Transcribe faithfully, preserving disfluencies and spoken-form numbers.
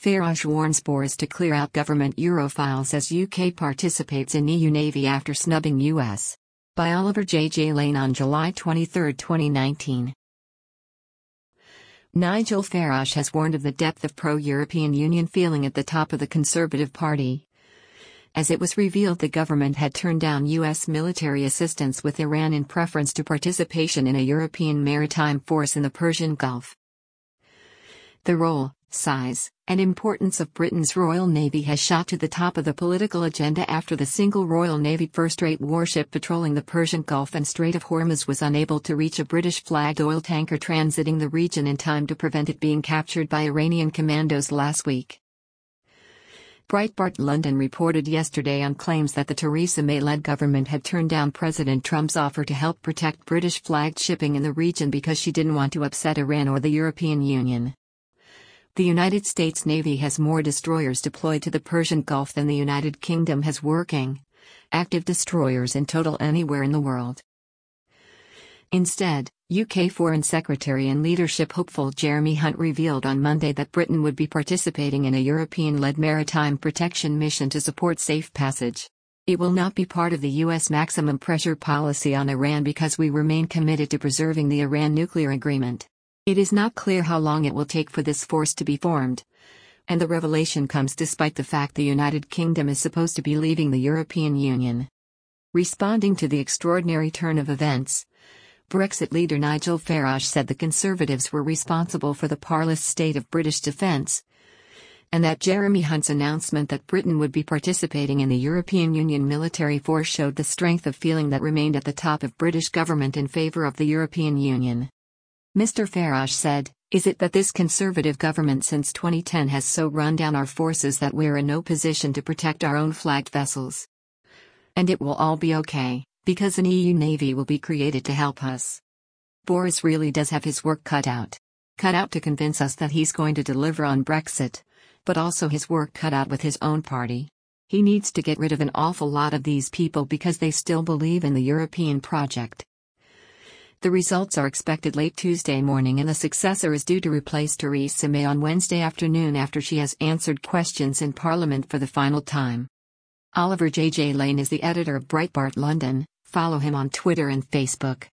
Farage warns Boris to clear out government Europhiles as U K participates in E U Navy after snubbing U S. By Oliver J. J. Lane on July twenty-third, twenty nineteen. Nigel Farage has warned of the depth of pro-European Union feeling at the top of the Conservative Party, as it was revealed the government had turned down U S military assistance with Iran in preference to participation in a European maritime force in the Persian Gulf. The role, size, and importance of Britain's Royal Navy has shot to the top of the political agenda after the single Royal Navy first-rate warship patrolling the Persian Gulf and Strait of Hormuz was unable to reach a British-flagged oil tanker transiting the region in time to prevent it being captured by Iranian commandos last week. Breitbart London reported yesterday on claims that the Theresa May-led government had turned down President Trump's offer to help protect British-flagged shipping in the region because she didn't want to upset Iran or the European Union. The United States Navy has more destroyers deployed to the Persian Gulf than the United Kingdom has working, active destroyers in total anywhere in the world. Instead, U K Foreign Secretary and leadership hopeful Jeremy Hunt revealed on Monday that Britain would be participating in a European-led maritime protection mission to support safe passage. It will not be part of the U S maximum pressure policy on Iran because we remain committed to preserving the Iran nuclear agreement. It is not clear how long it will take for this force to be formed. And the revelation comes despite the fact the United Kingdom is supposed to be leaving the European Union. Responding to the extraordinary turn of events, Brexit leader Nigel Farage said the Conservatives were responsible for the parlous state of British defence, and that Jeremy Hunt's announcement that Britain would be participating in the European Union military force showed the strength of feeling that remained at the top of British government in favour of the European Union. Mister Farage said, "Is it that this Conservative government since twenty ten has so run down our forces that we're in no position to protect our own flagged vessels? And it will all be okay, because an E U Navy will be created to help us." Boris really does have his work cut out. Cut out to convince us that he's going to deliver on Brexit, but also his work cut out with his own party. He needs to get rid of an awful lot of these people because they still believe in the European project. The results are expected late Tuesday morning and the successor is due to replace Theresa May on Wednesday afternoon after she has answered questions in Parliament for the final time. Oliver J. J. Lane is the editor of Breitbart London. Follow him on Twitter and Facebook.